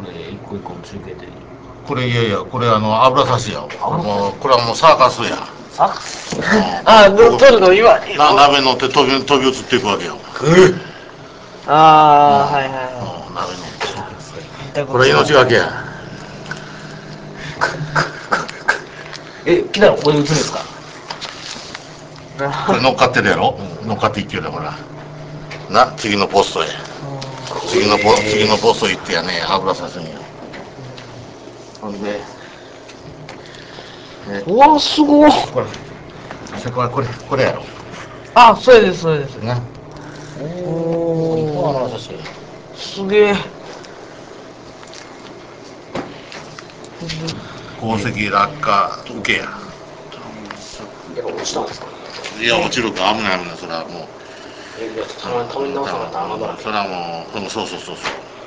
それ一個一個中継で。 これいやいや、これ油差しや。これはもうサーカスや。 サックスあ、撮るの今。 鍋乗って飛び移っていくわけよ。 ああ、はいはいははい。 鍋乗って。 ここれ命がけや。 来たらここに移るんですか？ これ乗っかってるやろ。乗っかっていってるだからな、次のポストへ。次のポスト行ってやね、油差すんや。ほんでうわ、すごい。 これやろあ、それです、それです。 な。 お油差しすげえ。 鉱石落下受けや。 やっぱ落ちたんですか？ いや、落ちるか、危ない、それはもう。 たまに直さなかったら危ない。 それはもう、そう。